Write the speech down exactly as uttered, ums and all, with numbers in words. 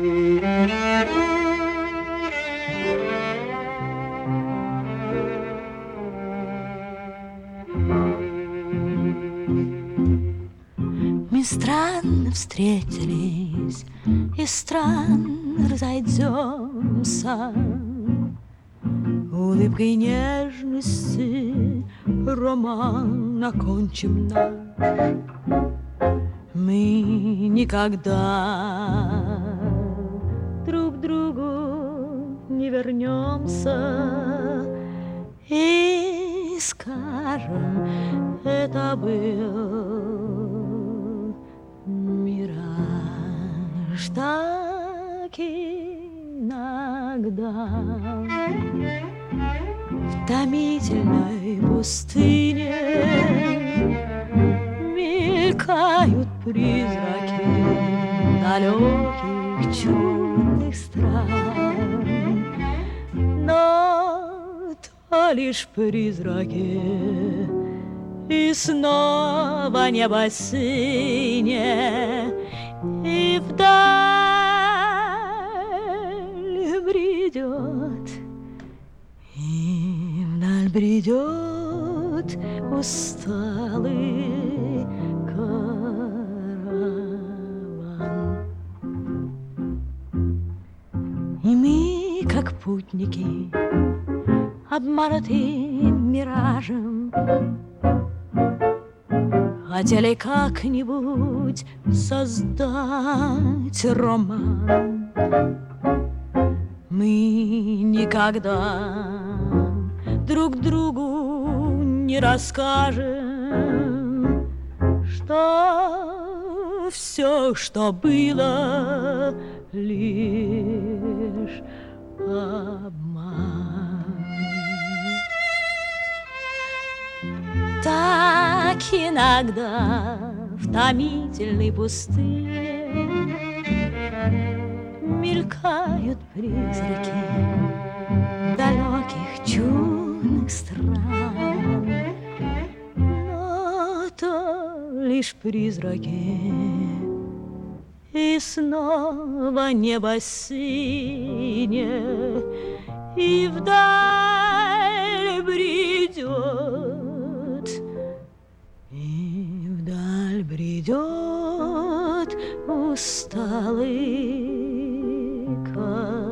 Мы странно встретились и странно разойдемся. Улыбкой нежности роман окончим наш. Мы никогда друг к другу не вернемся и скажем, это был мираж. Так иногда в томительной пустыне мелькают призраки далеких чудных стран, но то лишь призраки, и снова небо синее, и вдаль бредет, и вдаль бредет усталый караван. И мы, как путники, обманутые миражем, хотели как-нибудь создать роман. Мы никогда друг другу не расскажем, что все, что было, лишь обман. Так иногда в томительной пустыне мелькают призраки далеких чудных стран, но то лишь призраки, и снова небо синее, и вдаль бредет, и вдаль бредет усталый караван.